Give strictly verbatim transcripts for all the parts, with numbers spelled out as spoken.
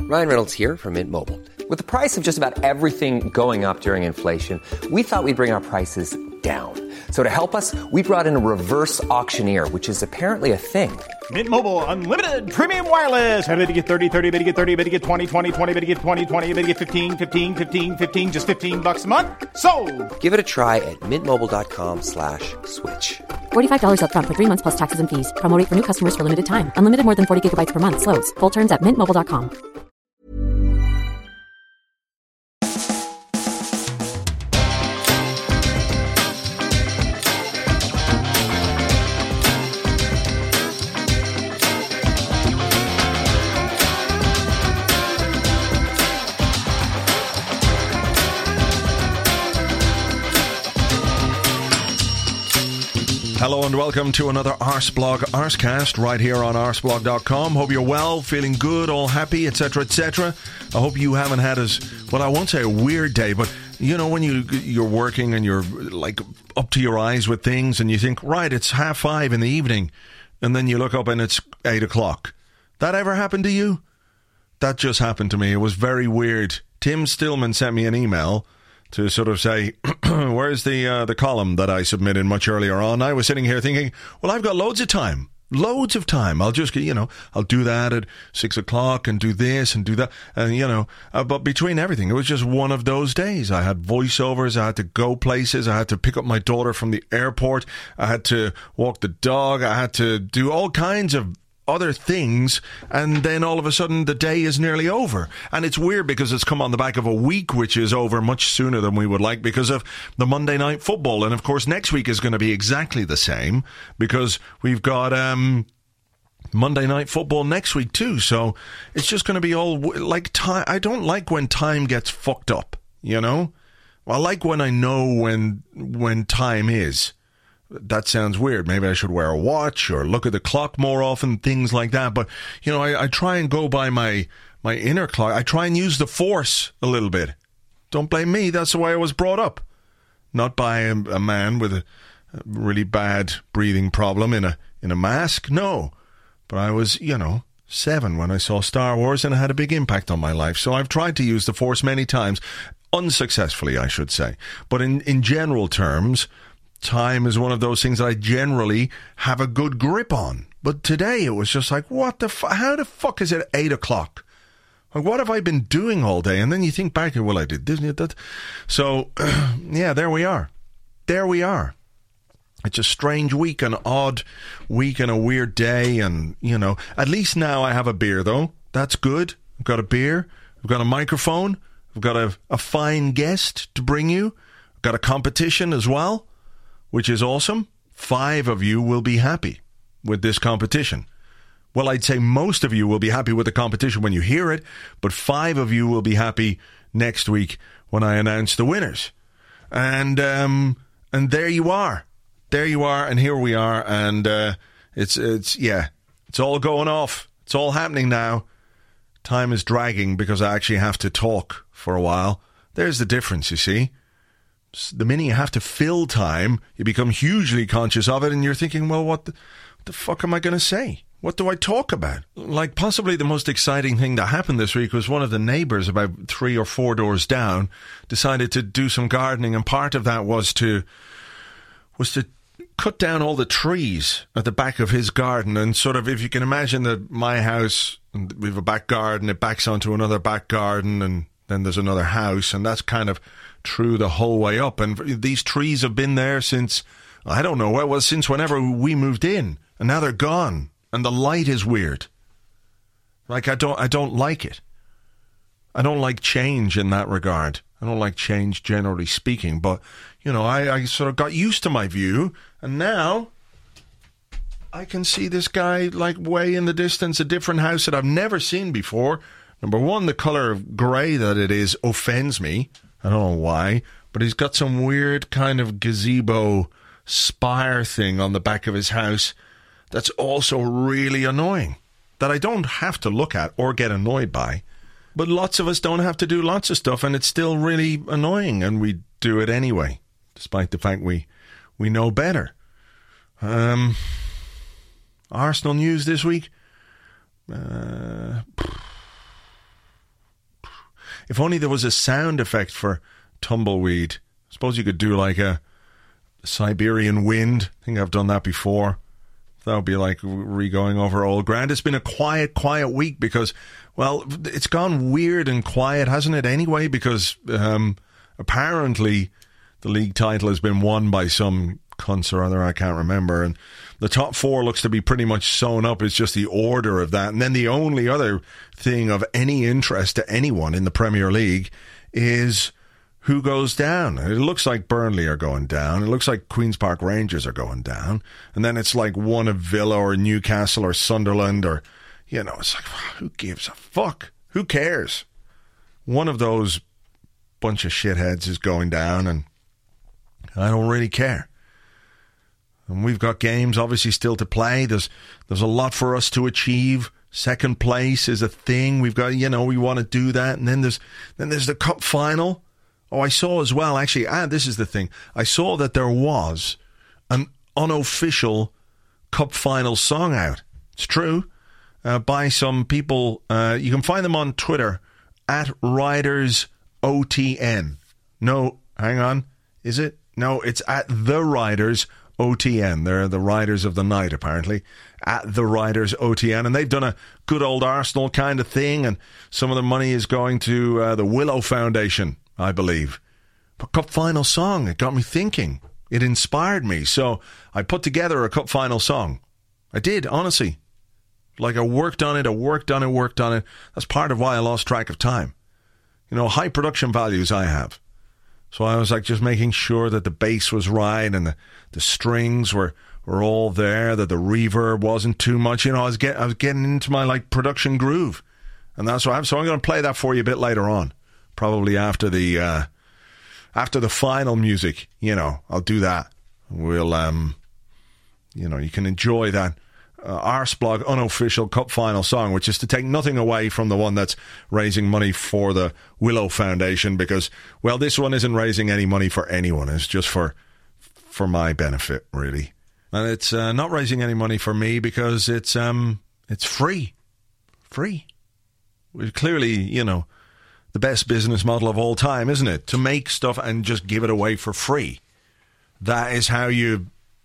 Ryan Reynolds here from Mint Mobile. With the price of just about everything going up during inflation, we thought we'd bring our prices down. So to help us, we brought in a reverse auctioneer, which is apparently a thing. Mint Mobile Unlimited Premium Wireless. How to get thirty, thirty, how to get thirty, how to get twenty, twenty, twenty, how to get twenty, twenty, how to get fifteen, fifteen, fifteen, fifteen, just fifteen bucks a month? Sold! Give it a try at mintmobile.com slash switch. forty-five dollars up front for three months plus taxes and fees. Promo rate for new customers for limited time. Unlimited more than forty gigabytes per month. Slows full terms at mint mobile dot com. Hello and welcome to another Arsblog Arscast right here on arsblog dot com. Hope you're well, feeling good, all happy, et cetera, et cetera. I hope you haven't had as, well, I won't say a weird day, but you know when you, you're working and you're like up to your eyes with things and you think, right, it's half five in the evening, and then you look up and it's eight o'clock. That ever happened to you? That just happened to me. It was very weird. Tim Stillman sent me an email to sort of say, where's the uh, the column that I submitted much earlier on? I was sitting here thinking, well, I've got loads of time. Loads of time. I'll just, you know, I'll do that at six o'clock and do this and do that. And, you know, uh, but between everything, it was just one of those days. I had voiceovers. I had to go places. I had to pick up my daughter from the airport. I had to walk the dog. I had to do all kinds of other things, and then all of a sudden the day is nearly over. And it's weird because it's come on the back of a week which is over much sooner than we would like because of the Monday Night Football. And of course next week is going to be exactly the same because we've got um Monday Night Football next week too. So it's just going to be all like time. I don't like when time gets fucked up, you know? I like when I know when when time is. That sounds weird. Maybe I should wear a watch or look at the clock more often, things like that. But, you know, I, I try and go by my, my inner clock. I try and use the force a little bit. Don't blame me. That's the way I was brought up. Not by a, a man with a, a really bad breathing problem in a in a mask. No. But I was, you know, seven when I saw Star Wars and it had a big impact on my life. So I've tried to use the force many times. Unsuccessfully, I should say. But in, in general terms, time is one of those things that I generally have a good grip on. But today it was just like, what the fuck? How the fuck is it eight o'clock? Like, what have I been doing all day? And then you think back, well, I did this and that. So, yeah, there we are. There we are. It's a strange week, an odd week and a weird day. And, you know, at least now I have a beer, though. That's good. I've got a beer. I've got a microphone. I've got a, a fine guest to bring you. I've got a competition as well, which is awesome. Five of you will be happy with this competition. Well, I'd say most of you will be happy with the competition when you hear it, but five of you will be happy next week when I announce the winners. And um, and there you are. There you are, and here we are, and uh, it's, it's yeah, it's all going off. It's all happening now. Time is dragging because I actually have to talk for a while. There's the difference, you see. The minute you have to fill time, you become hugely conscious of it, and you're thinking, well, what the, what the fuck am I going to say? What do I talk about? Like, possibly the most exciting thing that happened this week was one of the neighbours about three or four doors down decided to do some gardening, and part of that was to was to cut down all the trees at the back of his garden. And sort of, if you can imagine that my house, we have a back garden, it backs onto another back garden, and then there's another house, and that's kind of true the whole way up. And these trees have been there since, I don't know, well, since whenever we moved in, and now they're gone, and the light is weird. Like, I don't, I don't like it. I don't like change in that regard. I don't like change generally speaking, but, you know, I, I sort of got used to my view, and now I can see this guy, like, way in the distance, a different house that I've never seen before. Number one, the colour of grey that it is offends me. I don't know why, but he's got some weird kind of gazebo spire thing on the back of his house that's also really annoying, that I don't have to look at or get annoyed by. But lots of us don't have to do lots of stuff, and it's still really annoying, and we do it anyway, despite the fact we we know better. Um, Arsenal news this week. Uh, if only there was a sound effect for tumbleweed. I suppose you could do like a Siberian wind. I think I've done that before. That would be like re-going over old ground. It's been a quiet, quiet week because, well, it's gone weird and quiet, hasn't it, anyway? Because um, apparently the league title has been won by some cunts or other, I can't remember. And the top four looks to be pretty much sewn up. It's just the order of that. And then the only other thing of any interest to anyone in the Premier League is who goes down. It looks like Burnley are going down. It looks like Queen's Park Rangers are going down. And then it's like one of Villa or Newcastle or Sunderland or, you know, it's like, who gives a fuck? Who cares? One of those bunch of shitheads is going down and I don't really care. And we've got games obviously still to play. There's there's a lot for us to achieve. Second place is a thing. We've got, you know, we want to do that. And then there's then there's the cup final. Oh, I saw as well, actually, ah, this is the thing. I saw that there was an unofficial cup final song out. It's true. Uh, by some people. Uh, you can find them on Twitter at Riders O T N. No, hang on. Is it? No, it's at The Riders O T N. They're the Riders of the Night, apparently. At The Riders O T N. And they've done a good old Arsenal kind of thing. And some of the money is going to uh, the Willow Foundation, I believe. But cup final song, it got me thinking. It inspired me. So I put together a cup final song. I did, honestly. Like I worked on it, I worked on it, worked on it. That's part of why I lost track of time. You know, high production values I have. So I was like just making sure that the bass was right and the, the strings were, were all there, that the reverb wasn't too much. You know, I was, get, I was getting into my like production groove. And that's what I have. So I'm going to play that for you a bit later on. Probably after the uh, after the final music, you know, I'll do that. We'll, um, you know, you can enjoy that uh, Arsblog unofficial cup final song, which is to take nothing away from the one that's raising money for the Willow Foundation, because, well, this one isn't raising any money for anyone. It's just for for my benefit, really, and it's uh, not raising any money for me because it's um it's free, free. We're clearly, you know, the best business model of all time, isn't it? To make stuff and just give it away for free. That is how you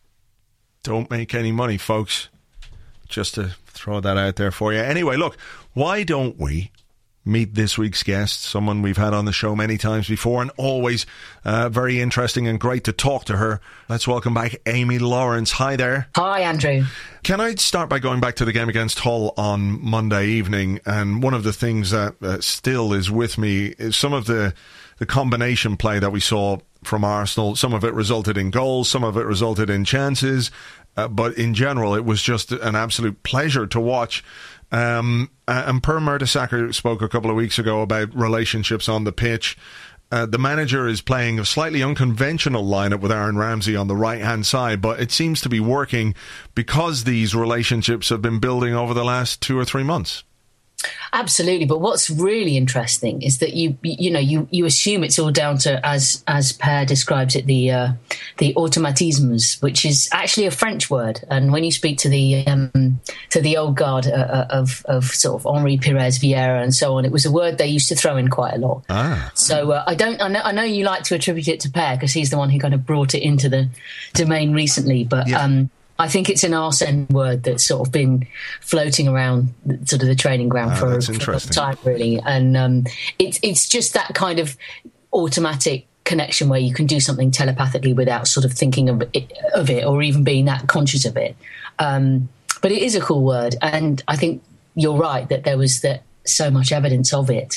don't make any money, folks. Just to throw that out there for you. Anyway, look, why don't we meet this week's guest, someone we've had on the show many times before and always uh, very interesting and great to talk to her. Let's welcome back Amy Lawrence. Hi there. Hi, Andrew. Can I start by going back to the game against Hull on Monday evening? And one of the things that uh, still is with me is some of the, the combination play that we saw from Arsenal. Some of it resulted in goals, some of it resulted in chances. Uh, but in general, it was just an absolute pleasure to watch. Um, and Per Mertesacker spoke a couple of weeks ago about relationships on the pitch. Uh, the manager is playing a slightly unconventional lineup with Aaron Ramsey on the right-hand side, but it seems to be working because these relationships have been building over the last two or three months. Absolutely, but what's really interesting is that you you know you, you assume it's all down to, as as Per describes it, the uh, the automatismes, which is actually a French word. And when you speak to the um, to the old guard uh, of of sort of Henri Pires Vieira and so on, it was a word they used to throw in quite a lot. Ah. So uh, I don't I know, I know you like to attribute it to Per because he's the one who kind of brought it into the domain recently, but. Yeah. Um, I think it's an Arsene word that's sort of been floating around sort of the training ground ah, for, for a long time, really. And um, it's it's just that kind of automatic connection where you can do something telepathically without sort of thinking of it, of it or even being that conscious of it. Um, but it is a cool word, and I think you're right that there was that so much evidence of it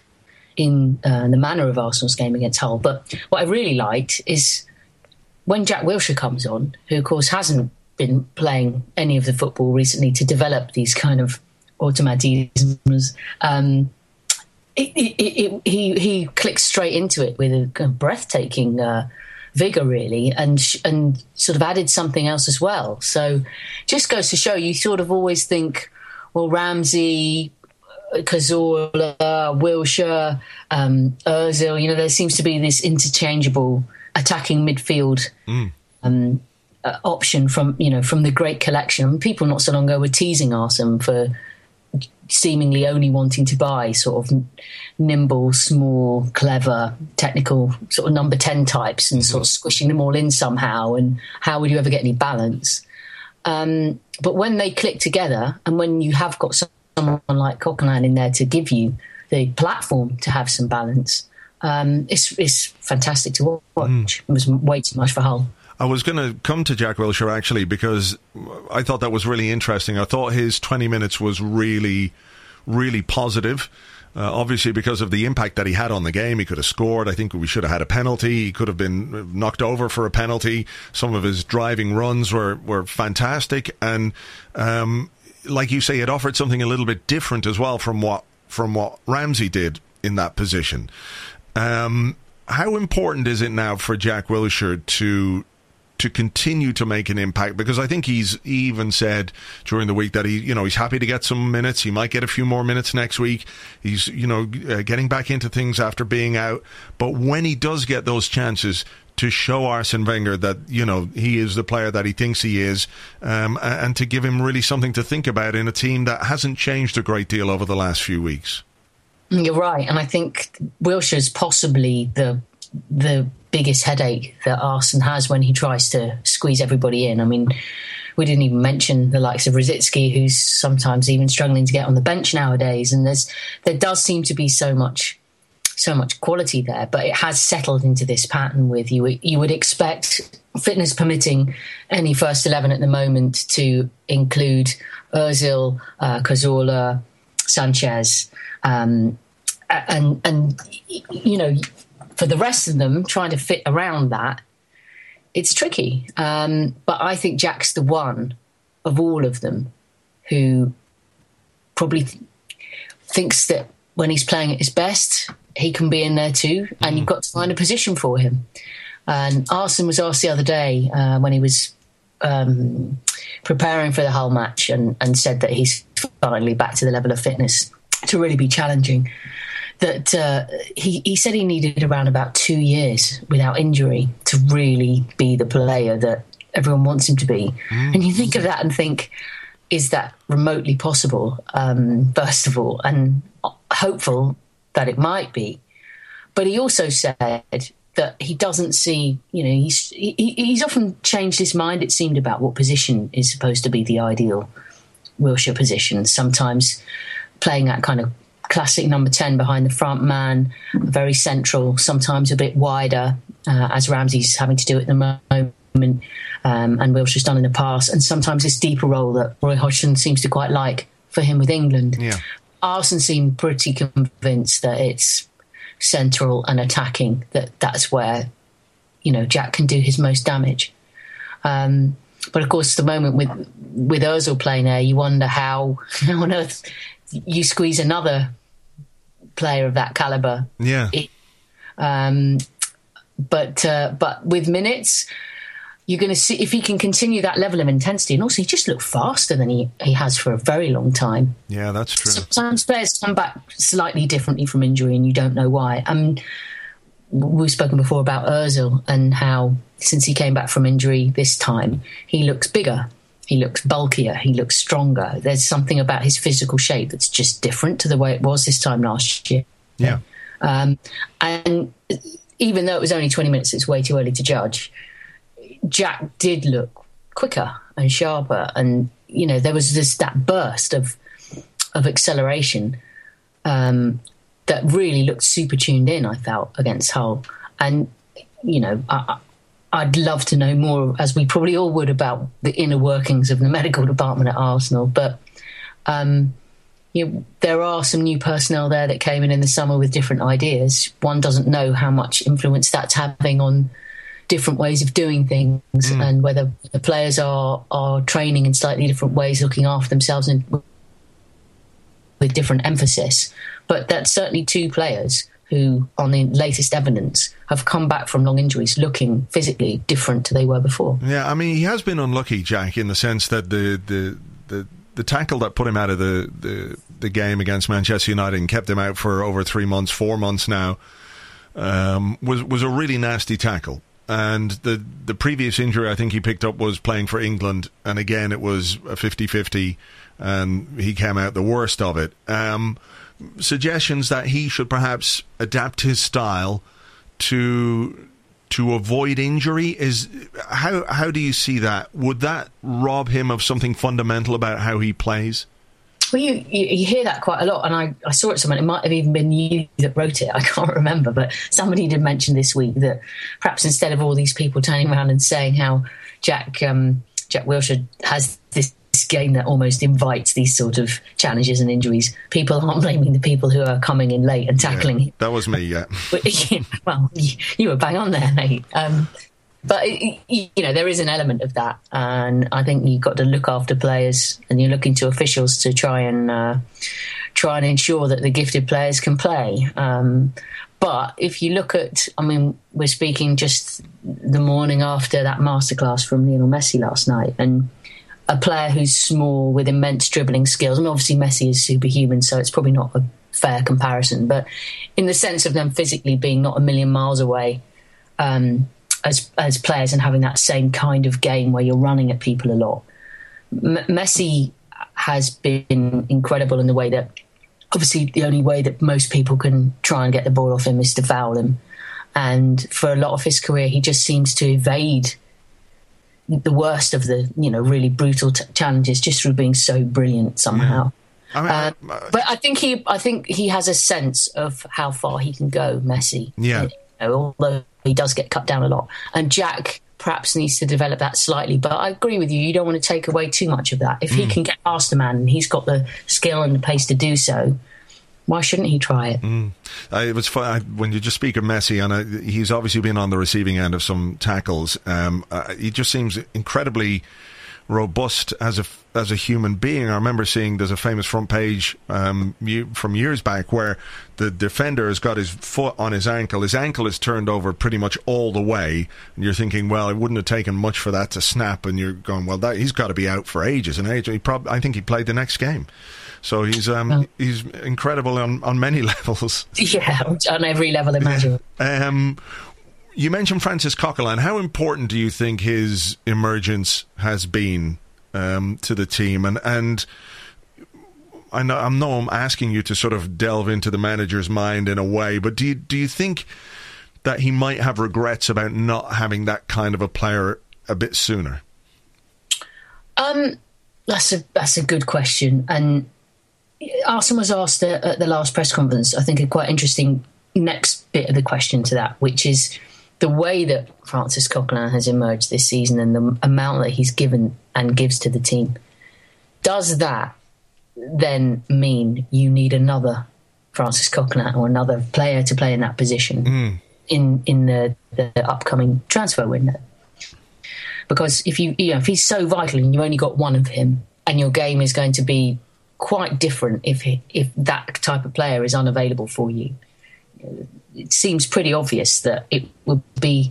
in uh, the manner of Arsenal's game against Hull. But what I really liked is when Jack Wilshere comes on, who of course hasn't been playing any of the football recently to develop these kind of automatisms, um, it, it, it, he he clicks straight into it with a kind of breathtaking uh, vigour, really, and sh- and sort of added something else as well. So just goes to show you sort of always think, well, Ramsey, Cazorla, Wilshere, um, Ozil, you know, there seems to be this interchangeable attacking midfield mm. um, uh, option from, you know, from the great collection. I mean, people not so long ago were teasing Arsene for seemingly only wanting to buy sort of nimble, small, clever, technical sort of number ten types and sort of squishing them all in somehow. And how would you ever get any balance? Um, but when they click together, and when you have got someone like Coquelin in there to give you the platform to have some balance, um, it's, it's fantastic to watch. Mm. It was way too much for Hull. I was going to come to Jack Wilshere, actually, because I thought that was really interesting. I thought his twenty minutes was really, really positive. Uh, obviously, because of the impact that he had on the game, he could have scored. I think we should have had a penalty. He could have been knocked over for a penalty. Some of his driving runs were, were fantastic. And um, like you say, it offered something a little bit different as well from what from what Ramsey did in that position. Um, how important is it now for Jack Wilshere to... to continue to make an impact? Because I think he's he even said during the week that he, you know, he's happy to get some minutes. He might get a few more minutes next week. He's, you know, uh, getting back into things after being out. But when he does get those chances to show Arsene Wenger that, you know, he is the player that he thinks he is, um, and to give him really something to think about in a team that hasn't changed a great deal over the last few weeks. You're right. And I think Wilshere's possibly the the biggest headache that Arsene has when he tries to squeeze everybody in. I mean, we didn't even mention the likes of Rosicky, who's sometimes even struggling to get on the bench nowadays. And there's there does seem to be so much so much quality there, but it has settled into this pattern with you. You would expect, fitness permitting, any first eleven at the moment to include Ozil, uh, Cazorla, Sanchez, um, and and you know. For the rest of them, trying to fit around that, it's tricky. Um, but I think Jack's the one of all of them who probably th- thinks that when he's playing at his best, he can be in there too, and mm. you've got to find a position for him. And Arsene was asked the other day uh, when he was um, preparing for the Hull match and, and said that he's finally back to the level of fitness to really be challenging. That uh, he, he said he needed around about two years without injury to really be the player that everyone wants him to be. Mm. And you think of that and think, is that remotely possible, um, first of all? And hopeful that it might be. But he also said that he doesn't see, you know, he's, he, he's often changed his mind, it seemed, about what position is supposed to be the ideal Wilshere position. Sometimes playing that kind of classic number ten behind the front man, very central, sometimes a bit wider, uh, as Ramsey's having to do at the moment, um, and Wilshere's done in the past, and sometimes this deeper role that Roy Hodgson seems to quite like for him with England. Yeah. Arsene seemed pretty convinced that it's central and attacking, that that's where, you know, Jack can do his most damage. Um, but of course, the moment with with Ozil playing there, you wonder how, how on earth you squeeze another player of that caliber. Yeah. Um, but uh, but with minutes, you're going to see if he can continue that level of intensity. And also, he just looked faster than he, he has for a very long time. Yeah, that's true. Sometimes players come back slightly differently from injury, and you don't know why. I mean, we've spoken before about Ozil and how since he came back from injury this time, he looks bigger. He looks bulkier. He looks stronger. There's something about his physical shape that's just different to the way it was this time last year. Yeah. Um, and even though it was only twenty minutes, it's way too early to judge. Jack did look quicker and sharper, and you know there was this that burst of of acceleration um, that really looked super tuned in. I felt against Hull, and you know. I, I'd love to know more, as we probably all would, about the inner workings of the medical department at Arsenal. But um, you know, there are some new personnel there that came in in the summer with different ideas. One doesn't know how much influence that's having on different ways of doing things, mm. and whether the players are are training in slightly different ways, looking after themselves and with different emphasis. But that's certainly two players who, on the latest evidence, have come back from long injuries looking physically different to they were before. Yeah, I mean, he has been unlucky, Jack, in the sense that the the, the, the tackle that put him out of the, the, the game against Manchester United and kept him out for over three months, four months now, um, was, was a really nasty tackle. and the the previous injury I think he picked up was playing for England, and again it was a fifty-fifty, and he came out the worst of it. Um, suggestions that he should perhaps adapt his style to to avoid injury, is how how do you see that? Would that rob him of something fundamental about how he plays? Well, you, you, you hear that quite a lot, and I, I saw it somewhere. It might have even been you that wrote it. I can't remember, but somebody did mention this week that perhaps instead of all these people turning around and saying how Jack um, Jack Wilshere has this game that almost invites these sort of challenges and injuries, people aren't blaming the people who are coming in late and tackling yeah, him. That was me, yeah. Well, you, you were bang on there, mate. Um, But, you know, there is an element of that. And I think you've got to look after players, and you're looking to officials to try and uh, try and ensure that the gifted players can play. Um, but if you look at, I mean, we're speaking just the morning after that masterclass from Lionel Messi last night, and a player who's small with immense dribbling skills. I mean, obviously Messi is superhuman, so it's probably not a fair comparison. But in the sense of them physically being not a million miles away, um, As, as players, and having that same kind of game where you're running at people a lot. M- Messi has been incredible in the way that, obviously, the only way that most people can try and get the ball off him is to foul him. And for a lot of his career, he just seems to evade the worst of the, you know, really brutal t- challenges just through being so brilliant somehow. I mean, uh, uh, but I think he, I think he has a sense of how far he can go, Messi. Yeah. You know, although he does get cut down a lot. And Jack perhaps needs to develop that slightly. But I agree with you. You don't want to take away too much of that. If mm. he can get past a man and he's got the skill and the pace to do so, why shouldn't he try it? Mm. Uh, it was fun I, when you just speak of Messi, and uh, he's obviously been on the receiving end of some tackles. Um, uh, he just seems incredibly robust as a as a human being. I remember seeing there's a famous front page um, from years back where the defender has got his foot on his ankle. His ankle is turned over pretty much all the way, and you're thinking, well, it wouldn't have taken much for that to snap. And you're going, well, that, he's got to be out for ages and ages. He prob- I think he played the next game. So he's um, oh. he's incredible on, on many levels. Yeah, on every level imaginable. Um, you mentioned Francis Coquelin. How important do you think his emergence has been um, to the team? And and I know, I know I'm asking you to sort of delve into the manager's mind in a way, but do you, do you think that he might have regrets about not having that kind of a player a bit sooner? Um, that's a that's a good question. And Arsene was asked at, at the last press conference, I think, a quite interesting next bit of the question to that, which is the way that Francis Coquelin has emerged this season and the amount that he's given and gives to the team. Does that then mean you need another Francis Coquelin or another player to play in that position mm. in in the, the upcoming transfer window? Because if you, you know, if he's so vital and you only got one of him, and your game is going to be quite different if he, if that type of player is unavailable for you, it seems pretty obvious that it would be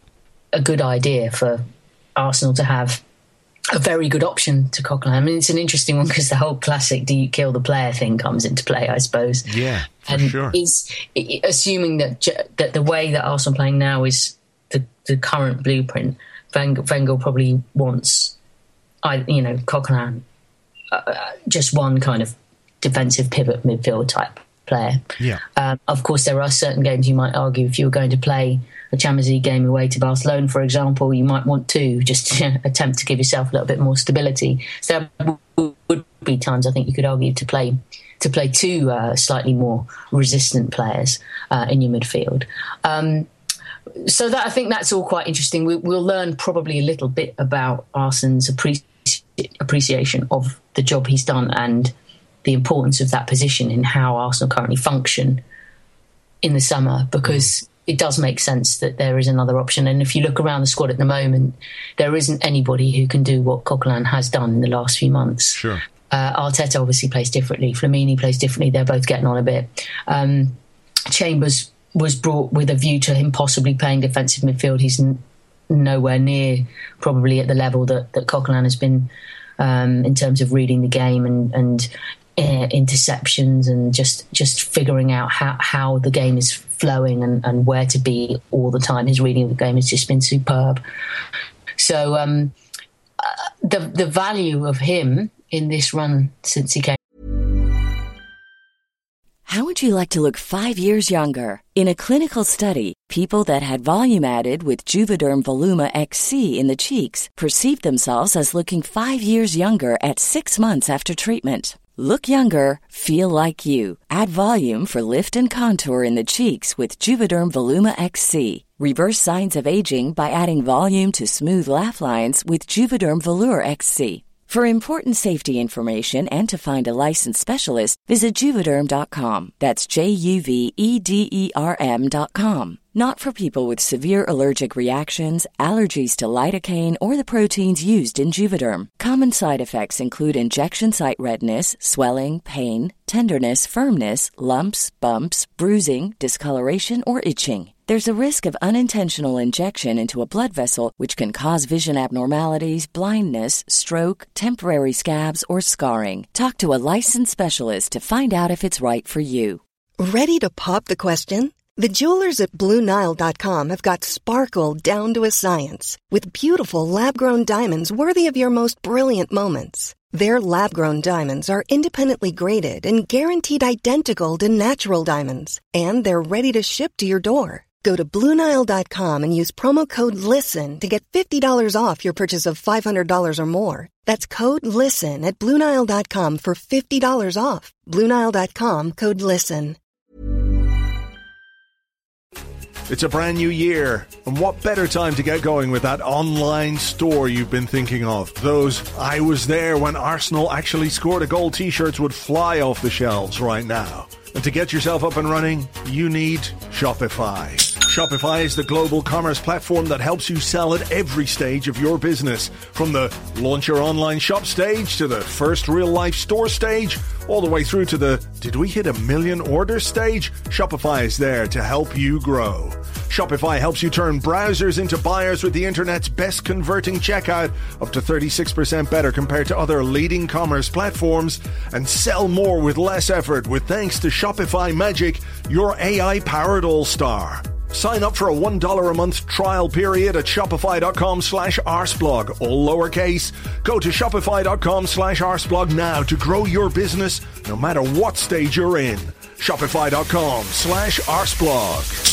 a good idea for Arsenal to have a very good option to Coquelin. I mean, it's an interesting one because the whole classic "do you kill the player" thing comes into play, I suppose. Yeah, for and sure. Is assuming that that the way that Arsenal are playing now is the, the current blueprint. Wenger probably wants, I you know, Coquelin, uh, just one kind of defensive pivot midfield type player. Yeah. Um, of course, there are certain games you might argue if you were going to play a Champions League game away to Barcelona, for example, you might want to just attempt to give yourself a little bit more stability. So there would be times I think you could argue to play to play two uh, slightly more resistant players uh, in your midfield. Um, so that I think that's all quite interesting. We, we'll learn probably a little bit about Arsene's appreci- appreciation of the job he's done and the importance of that position in how Arsenal currently function in the summer, because it does make sense that there is another option. And if you look around the squad at the moment, there isn't anybody who can do what Coquelin has done in the last few months. Sure. Uh, Arteta obviously plays differently. Flamini plays differently. They're both getting on a bit. Um, Chambers was brought with a view to him possibly playing defensive midfield. He's n- nowhere near probably at the level that, that Coquelin has been um, in terms of reading the game and, and uh, interceptions and just just figuring out how, how the game is flowing and, and where to be all the time. His reading of the game has just been superb. So um, uh, the the value of him in this run since he came. How would you like to look five years younger? In a clinical study, people that had volume added with Juvederm Voluma X C in the cheeks perceived themselves as looking five years younger at six months after treatment. Look younger, feel like you. Add volume for lift and contour in the cheeks with Juvederm Voluma X C. Reverse signs of aging by adding volume to smooth laugh lines with Juvederm Volure X C. For important safety information and to find a licensed specialist, visit Juvederm dot com. That's J U V E D E R M dot com. Not for people with severe allergic reactions, allergies to lidocaine, or the proteins used in Juvederm. Common side effects include injection site redness, swelling, pain, tenderness, firmness, lumps, bumps, bruising, discoloration, or itching. There's a risk of unintentional injection into a blood vessel, which can cause vision abnormalities, blindness, stroke, temporary scabs, or scarring. Talk to a licensed specialist to find out if it's right for you. Ready to pop the question? The jewelers at Blue Nile dot com have got sparkle down to a science with beautiful lab-grown diamonds worthy of your most brilliant moments. Their lab-grown diamonds are independently graded and guaranteed identical to natural diamonds, and they're ready to ship to your door. Go to Blue Nile dot com and use promo code LISTEN to get fifty dollars off your purchase of five hundred dollars or more. That's code LISTEN at Blue Nile dot com for fifty dollars off. Blue Nile dot com, code LISTEN. It's a brand new year, and what better time to get going with that online store you've been thinking of? Those "I was there when Arsenal actually scored a goal" t-shirts would fly off the shelves right now. And to get yourself up and running, you need Shopify. Shopify is the global commerce platform that helps you sell at every stage of your business. From the launch your online shop stage to the first real-life store stage, all the way through to the did we hit a million orders stage? Shopify is there to help you grow. Shopify helps you turn browsers into buyers with the internet's best converting checkout, up to thirty-six percent better compared to other leading commerce platforms, and sell more with less effort with thanks to Shopify Magic, your A I-powered all-star. Sign up for a one dollar a month trial period at shopify.com slash arseblog, all lowercase. Go to shopify.com slash arseblog now to grow your business no matter what stage you're in. Shopify.com slash arseblog.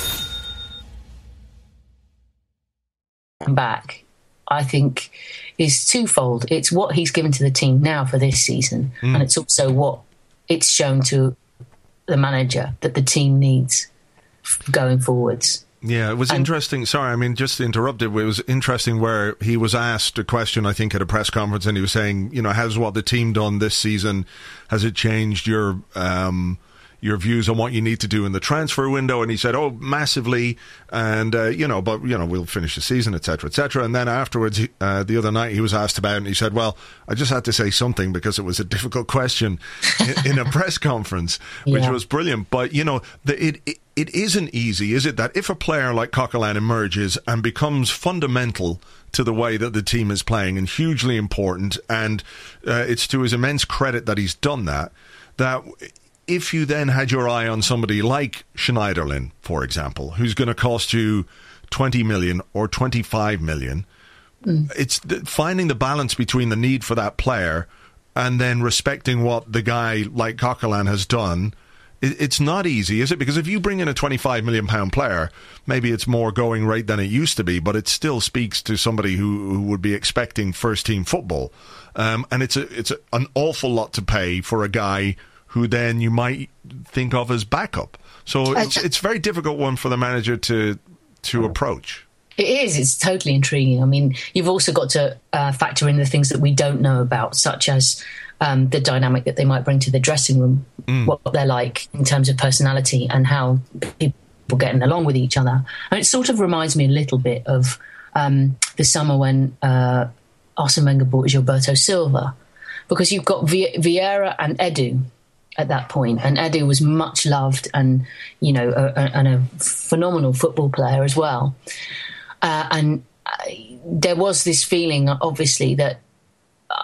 Back, I think, is twofold. It's what he's given to the team now for this season, mm. and it's also what it's shown to the manager that the team needs going forwards. Yeah, it was and, interesting. Sorry, I mean, just to interrupt it, it was interesting where he was asked a question, I think, at a press conference, and he was saying, you know, how's what the team done this season? Has it changed your um, your views on what you need to do in the transfer window? And he said, oh, massively, and, uh, you know, but, you know, we'll finish the season, et cetera, et cetera. And then afterwards, uh, the other night, he was asked about it, and he said, well, I just had to say something because it was a difficult question in, in a press conference, which yeah. was brilliant. But, you know, the, it, it It isn't easy, is it, that if a player like Coquelin emerges and becomes fundamental to the way that the team is playing and hugely important, and uh, it's to his immense credit that he's done that, that if you then had your eye on somebody like Schneiderlin, for example, who's going to cost you twenty million or twenty-five million, mm. it's th- finding the balance between the need for that player and then respecting what the guy like Coquelin has done. It's not easy, is it? Because if you bring in a twenty-five million pound player, maybe it's more going rate than it used to be, but it still speaks to somebody who, who would be expecting first-team football. Um, and it's a, it's a, an awful lot to pay for a guy who then you might think of as backup. So it's, it's a very difficult one for the manager to to approach. It is. It's totally intriguing. I mean, you've also got to uh, factor in the things that we don't know about, such as um, the dynamic that they might bring to the dressing room, mm. what they're like in terms of personality and how people getting along with each other. And it sort of reminds me a little bit of um, the summer when uh, Arsene Wenger bought Gilberto Silva, because you've got v- Vieira and Edu at that point, and Edu was much loved and, you know, a, a, and a phenomenal football player as well. Uh, and uh, there was this feeling, obviously, that uh,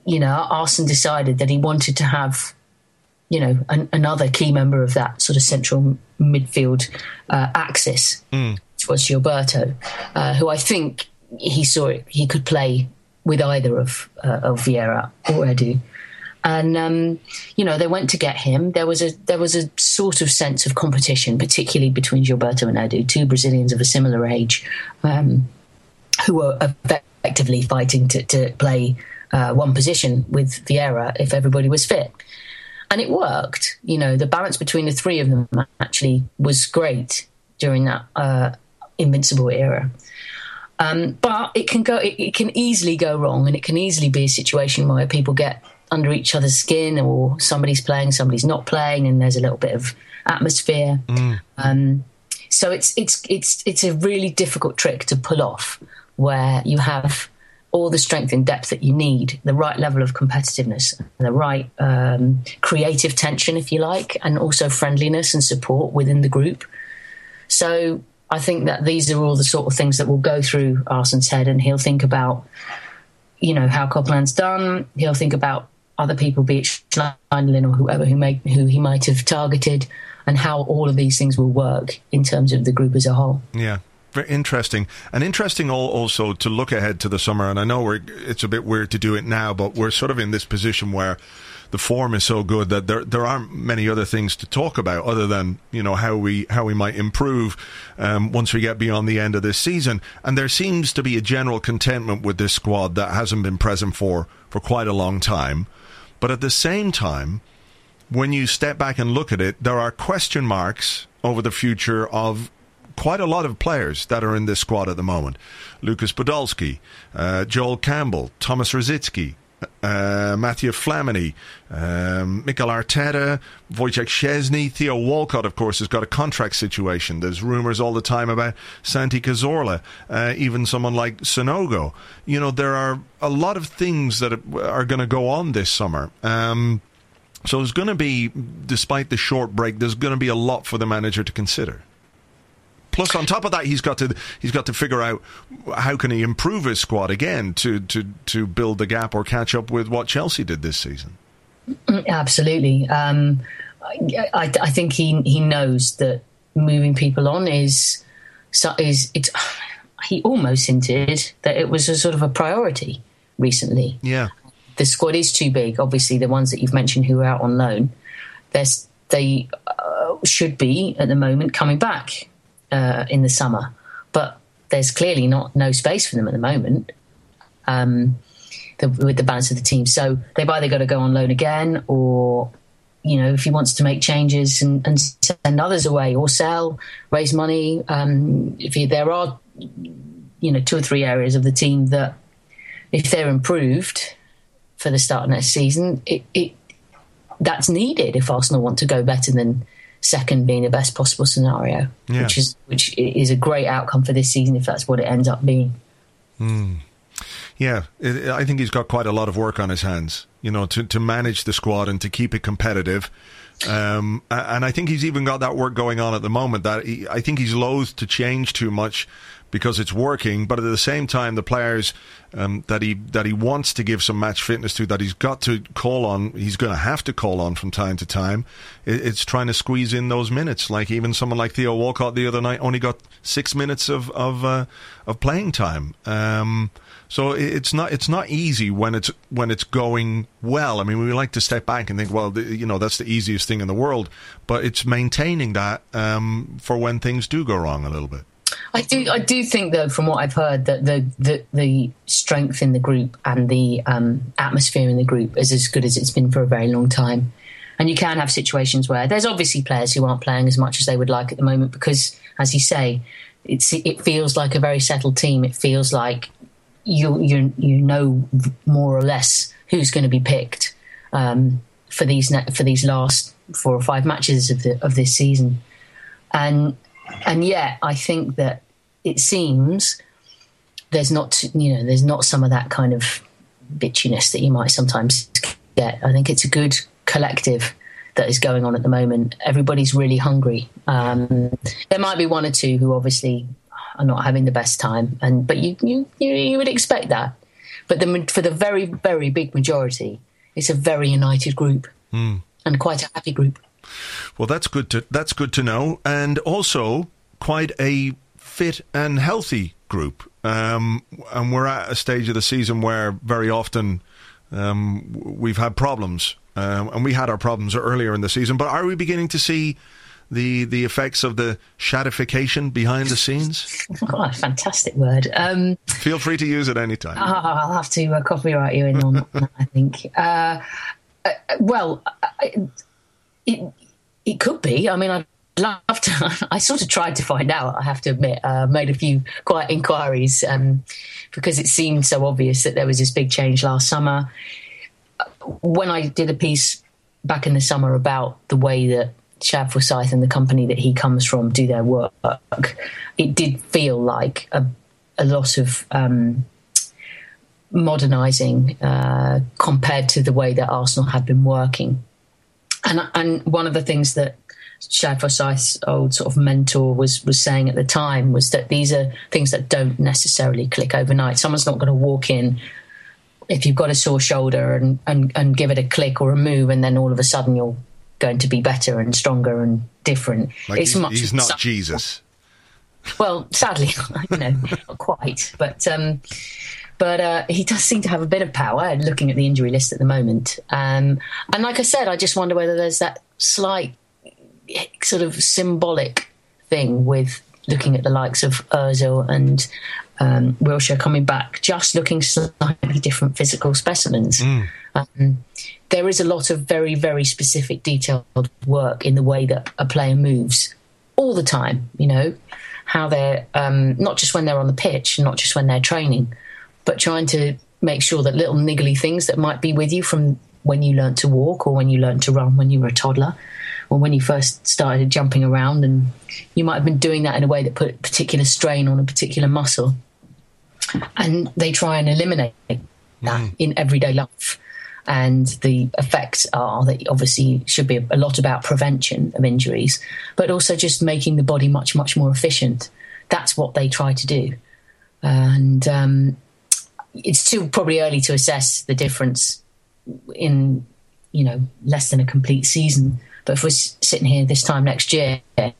you know, Arsene decided that he wanted to have, you know, an, another key member of that sort of central midfield uh, axis, mm. which was Gilberto, uh, who I think he saw it, he could play with either of uh, of Vieira or Edu. And um, you know, they went to get him. There was a there was a sort of sense of competition, particularly between Gilberto and Edu, two Brazilians of a similar age, um, who were effectively fighting to, to play uh, one position with Vieira if everybody was fit. And it worked. You know, the balance between the three of them actually was great during that uh, invincible era. Um, but it can go. It, it can easily go wrong, and it can easily be a situation where people get under each other's skin, or somebody's playing, somebody's not playing, and there's a little bit of atmosphere. Mm. Um, so it's it's it's it's a really difficult trick to pull off, where you have all the strength and depth that you need, the right level of competitiveness, the right um, creative tension, if you like, and also friendliness and support within the group. So I think that these are all the sort of things that will go through Arsene's head, and he'll think about, you know, how Copeland's done. He'll think about other people, be it Schneiderlin or whoever who, may, who he might have targeted, and how all of these things will work in terms of the group as a whole. Yeah. Very interesting. And interesting also to look ahead to the summer. And I know we're, it's a bit weird to do it now, but we're sort of in this position where the form is so good that there there aren't many other things to talk about other than, you know, how we how we might improve um, once we get beyond the end of this season. And there seems to be a general contentment with this squad that hasn't been present for, for quite a long time. But at the same time, when you step back and look at it, there are question marks over the future of quite a lot of players that are in this squad at the moment. Lucas Podolski, uh, Joel Campbell, Thomas Rosicky, uh, Mathieu Flamini, um, Mikel Arteta, Wojciech Szczesny, Theo Walcott, of course, has got a contract situation. There's rumours all the time about Santi Cazorla, uh, even someone like Sonogo. You know, there are a lot of things that are going to go on this summer. Um, so there's going to be, despite the short break, there's going to be a lot for the manager to consider. Plus, on top of that, he's got to he's got to figure out how can he improve his squad again to, to, to build the gap or catch up with what Chelsea did this season. Absolutely. Um, I, I think he he knows that moving people on is is it's. He almost hinted that it was a sort of a priority recently. Yeah, the squad is too big. Obviously, the ones that you've mentioned who are out on loan, there's they uh, should be at the moment coming back. Uh, in the summer, but there's clearly not no space for them at the moment um, the, with the balance of the team. So they've either got to go on loan again, or, you know, if he wants to make changes and, and send others away or sell, raise money. Um, if he, there are, you know, two or three areas of the team that, if they're improved for the start of next season, it, it that's needed if Arsenal want to go better than second being the best possible scenario, yeah. which is which is a great outcome for this season if that's what it ends up being. Mm. Yeah, it, I think he's got quite a lot of work on his hands, you know, to, to manage the squad and to keep it competitive. Um, and I think he's even got that work going on at the moment that he, I think he's loath to change too much because it's working, but at the same time, the players um, that he that he wants to give some match fitness to, that he's got to call on, he's going to have to call on from time to time. It, it's trying to squeeze in those minutes. Like even someone like Theo Walcott the other night only got six minutes of of, uh, of playing time. Um, so it's not it's not easy when it's when it's going well. I mean, we like to step back and think, well, the, you know, that's the easiest thing in the world, but it's maintaining that um, for when things do go wrong a little bit. I do. I do think, though, from what I've heard, that the the, the strength in the group and the um, atmosphere in the group is as good as it's been for a very long time. And you can have situations where there's obviously players who aren't playing as much as they would like at the moment because, as you say, it's it feels like a very settled team. It feels like you you you know more or less who's going to be picked um, for these for these last four or five matches of the of this season, and. And yet, I think that it seems there's not, you know, there's not some of that kind of bitchiness that you might sometimes get. I think it's a good collective that is going on at the moment. Everybody's really hungry. Um, there might be one or two who obviously are not having the best time, and but you you you, you would expect that. But the, for the very, very big majority, it's a very united group mm. and quite a happy group. Well, that's good to that's good to know, and also quite a fit and healthy group. Um, and we're at a stage of the season where very often um, we've had problems, um, and we had our problems earlier in the season. But are we beginning to see the the effects of the shadification behind the scenes? Oh, fantastic word. Um, Feel free to use it anytime. Oh, I'll have to uh, copyright you in on that, I think. Uh, uh, well, it, it could be. I mean, I'd love to. I sort of tried to find out, I have to admit. Uh, made a few quiet inquiries um, because it seemed so obvious that there was this big change last summer. When I did a piece back in the summer about the way that Shad Forsyth and the company that he comes from do their work, it did feel like a, a lot of um, modernising uh, compared to the way that Arsenal had been working. And, and one of the things that Shad Forsyth's old sort of mentor was was saying at the time was that these are things that don't necessarily click overnight. Someone's not going to walk in if you've got a sore shoulder and, and, and give it a click or a move, and then all of a sudden you're going to be better and stronger and different. Like it's he's, much he's not Jesus. Well, sadly, you know, not quite. But um, but uh, he does seem to have a bit of power, looking at the injury list at the moment. Um, and like I said, I just wonder whether there's that slight sort of symbolic thing with looking at the likes of Ozil and um, Wilshere coming back, just looking slightly different physical specimens. Mm. Um, there is a lot of very, very specific, detailed work in the way that a player moves all the time, you know, how they're, um, not just when they're on the pitch, not just when they're training, but trying to make sure that little niggly things that might be with you from when you learnt to walk or when you learnt to run when you were a toddler, or when you first started jumping around, and you might have been doing that in a way that put particular strain on a particular muscle. And they try and eliminate that mm. in everyday life. And the effects are that obviously should be a lot about prevention of injuries, but also just making the body much, much more efficient. That's what they try to do. And um, it's still probably early to assess the difference in, you know, less than a complete season. But if we're sitting here this time next year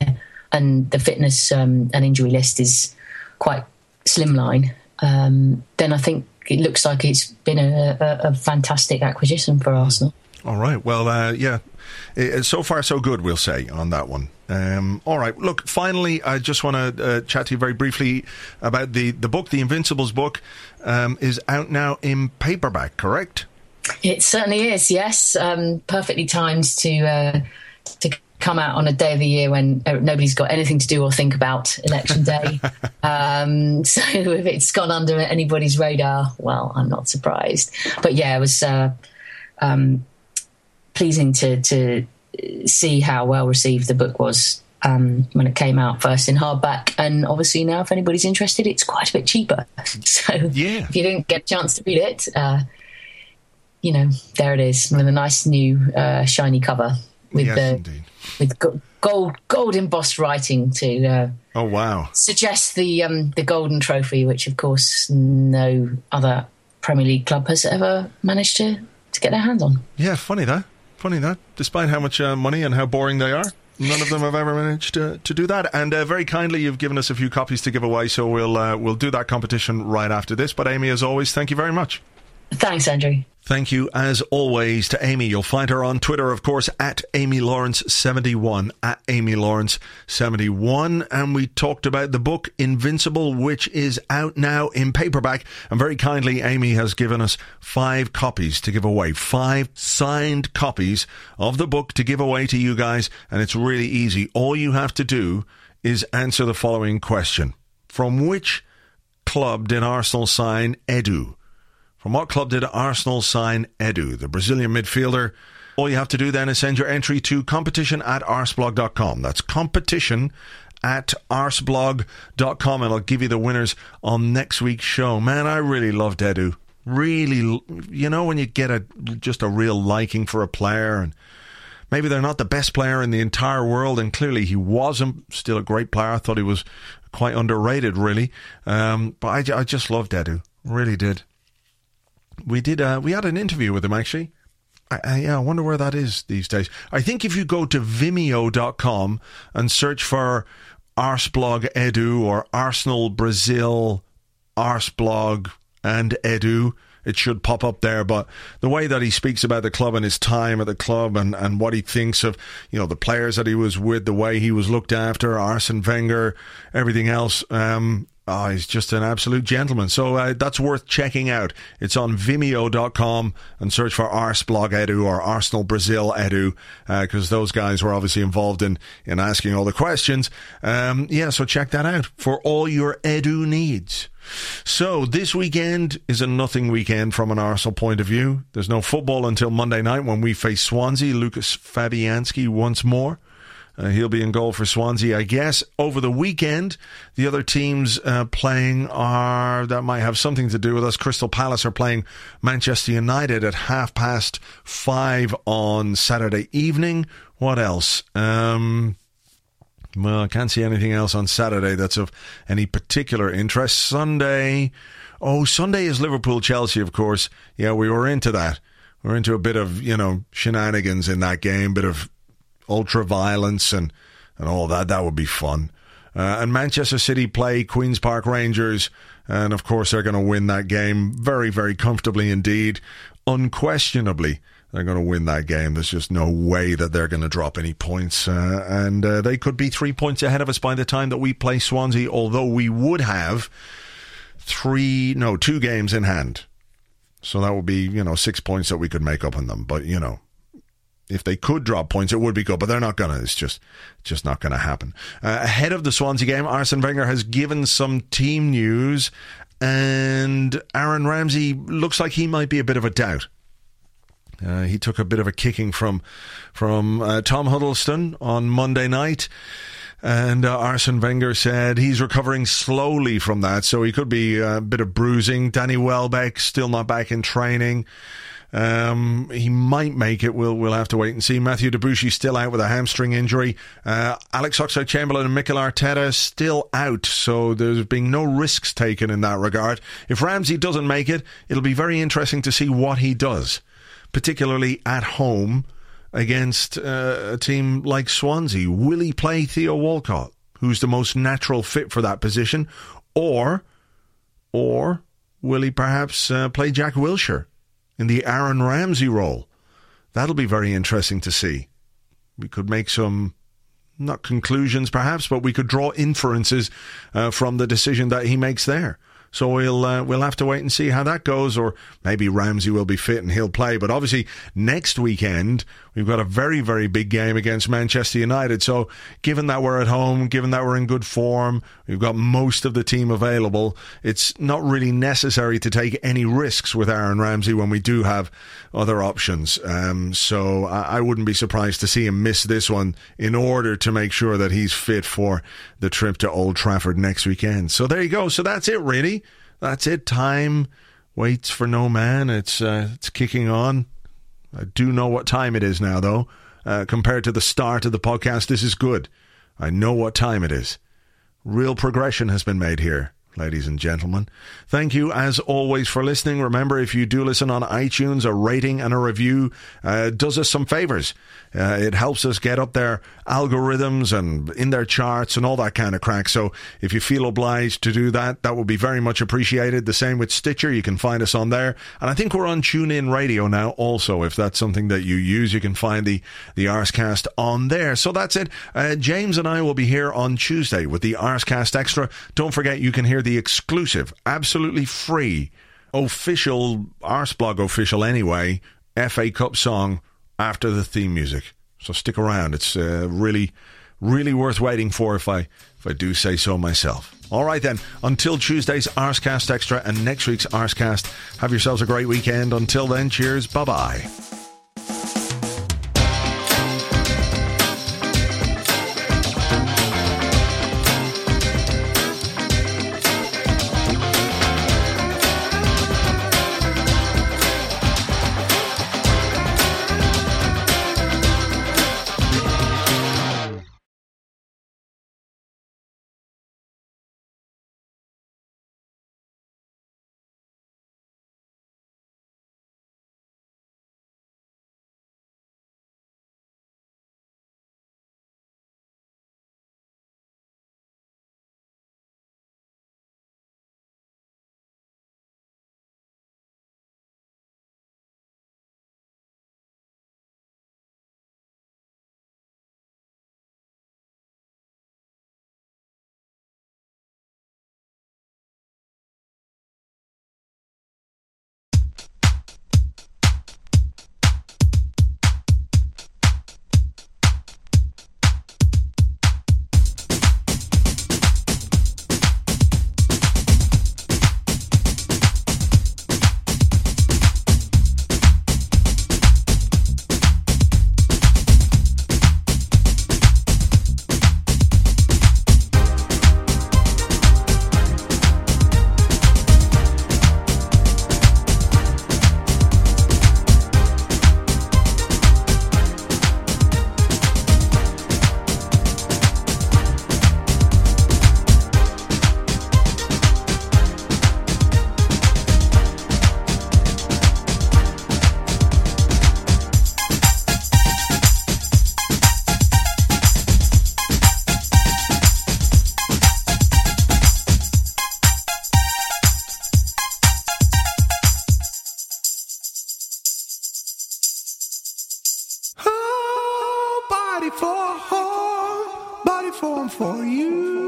and the fitness um, and injury list is quite slimline, um, then I think it looks like it's been a, a, a fantastic acquisition for Arsenal. All right. Well, uh, yeah, it, so far so good, we'll say, on that one. Um, all right. Look, finally, I just want to uh, chat to you very briefly about the, the book. The Invincibles book um, is out now in paperback, correct? It certainly is, yes. Um, perfectly timed to uh, to come out on a day of the year when nobody's got anything to do or think about election day. um, so if it's gone under anybody's radar, well, I'm not surprised. But yeah, it was uh, um, pleasing to, to see how well received the book was um, when it came out first in hardback. And obviously now, if anybody's interested, it's quite a bit cheaper. So yeah. If you didn't get a chance to read it, uh, you know, there it is with a nice new uh, shiny cover with yes, the indeed. with go- gold gold embossed writing to uh, oh wow suggest the um, the golden trophy, which of course no other Premier League club has ever managed to, to get their hands on. Yeah, funny that, funny that. Despite how much uh, money and how boring they are, none of them have ever managed to, to do that. And uh, very kindly, you've given us a few copies to give away, so we'll uh, we'll do that competition right after this. But Amy, as always, thank you very much. Thanks, Andrew. Thank you, as always, to Amy. You'll find her on Twitter, of course, at Amy Lawrence seventy-one, at Amy Lawrence seventy-one. And we talked about the book Invincible, which is out now in paperback. And very kindly, Amy has given us five copies to give away, five signed copies of the book to give away to you guys. And it's really easy. All you have to do is answer the following question. From which club did Arsenal sign Edu? From what club did Arsenal sign Edu, the Brazilian midfielder? All you have to do then is send your entry to competition at arsblog dot com. That's competition at arsblog dot com, and I'll give you the winners on next week's show. Man, I really loved Edu. Really, you know, when you get a just a real liking for a player, and maybe they're not the best player in the entire world, and clearly he wasn't. Still a great player. I thought he was quite underrated, really. Um, but I, I just loved Edu. Really did. We did. Uh, we had an interview with him, actually. I, I, yeah, I wonder where that is these days. I think if you go to vimeo dot com and search for Arsblog Edu or Arsenal Brazil Arsblog and Edu, it should pop up there. But the way that he speaks about the club and his time at the club and, and what he thinks of, you know, the players that he was with, the way he was looked after, Arsene Wenger, everything else, um, oh, he's just an absolute gentleman. So uh, that's worth checking out. It's on vimeo dot com and search for Arsblog Edu or Arsenal Brazil Edu, because uh, those guys were obviously involved in, in asking all the questions. Um, yeah, so check that out for all your Edu needs. So this weekend is a nothing weekend from an Arsenal point of view. There's no football until Monday night when we face Swansea. Lucas Fabianski once more. Uh, he'll be in goal for Swansea, I guess. Over the weekend, the other teams uh, playing are, that might have something to do with us. Crystal Palace are playing Manchester United at half past five on Saturday evening. What else? Um... Well, I can't see anything else on Saturday that's of any particular interest. Sunday, oh, Sunday is Liverpool-Chelsea, of course. Yeah, we were into that. We're into a bit of, you know, shenanigans in that game, bit of ultra-violence and, and all that. That would be fun. Uh, and Manchester City play Queen's Park Rangers, and of course they're going to win that game very, very comfortably indeed. Unquestionably, they're going to win that game. There's just no way that they're going to drop any points. Uh, and uh, they could be three points ahead of us by the time that we play Swansea, although we would have three, no, two games in hand. So that would be, you know, six points that we could make up on them. But, you know, if they could drop points, it would be good. But they're not going to. It's just, just not going to happen. Uh, ahead of the Swansea game, Arsene Wenger has given some team news. And Aaron Ramsey looks like he might be a bit of a doubt. Uh, he took a bit of a kicking from from uh, Tom Huddleston on Monday night, and uh, Arsene Wenger said he's recovering slowly from that, so he could be a bit of bruising. Danny Welbeck still not back in training. Um, he might make it. We'll we'll have to wait and see. Matthew Debuchy still out with a hamstring injury. Uh, Alex Oxlade-Chamberlain and Mikel Arteta still out, so there's been no risks taken in that regard. If Ramsey doesn't make it, it'll be very interesting to see what he does, particularly at home against uh, a team like Swansea. Will he play Theo Walcott, who's the most natural fit for that position, or or will he perhaps uh, play Jack Wilshere in the Aaron Ramsey role? That'll be very interesting to see. We could make some, not conclusions perhaps, but we could draw inferences uh, from the decision that he makes there. So we'll uh, we'll have to wait and see how that goes, or maybe Ramsey will be fit and he'll play. But obviously next weekend we've got a very, very big game against Manchester United. So given that we're at home, given that we're in good form, we've got most of the team available, it's not really necessary to take any risks with Aaron Ramsey when we do have other options. Um, so I, I wouldn't be surprised to see him miss this one in order to make sure that he's fit for the trip to Old Trafford next weekend. So there you go. So that's it, really. That's it. Time waits for no man. It's uh, it's kicking on. I do know what time it is now, though. Uh, compared to the start of the podcast, this is good. I know what time it is. Real progression has been made here, ladies and gentlemen. Thank you, as always, for listening. Remember, if you do listen on iTunes, a rating and a review uh, does us some favors. Uh, it helps us get up their algorithms and in their charts and all that kind of crack. So if you feel obliged to do that, that would be very much appreciated. The same with Stitcher. You can find us on there. And I think we're on TuneIn Radio now also. If that's something that you use, you can find the, the Arscast on there. So that's it. Uh, James and I will be here on Tuesday with the Arscast Extra. Don't forget, you can hear the exclusive, absolutely free, official, Arsblog official anyway, F A Cup song after the theme music. So stick around. It's uh, really, really worth waiting for, if I if I do say so myself. All right then, until Tuesday's Arscast Extra and next week's Arscast, have yourselves a great weekend. Until then, cheers, bye-bye. perform for you.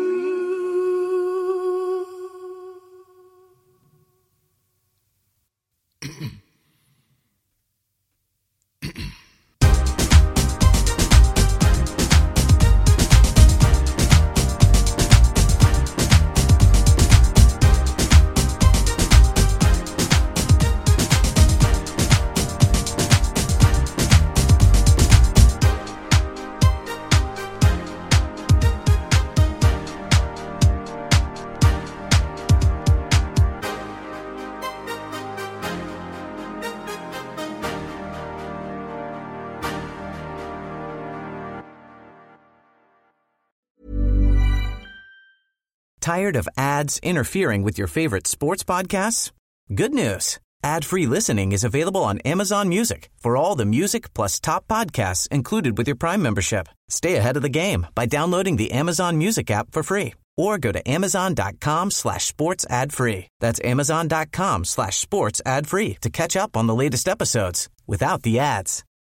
Tired of ads interfering with your favorite sports podcasts? Good news. Ad-free listening is available on Amazon Music for all the music plus top podcasts included with your Prime membership. Stay ahead of the game by downloading the Amazon Music app for free or go to amazon.com slash sports ad free. That's amazon.com slash sports ad free to catch up on the latest episodes without the ads.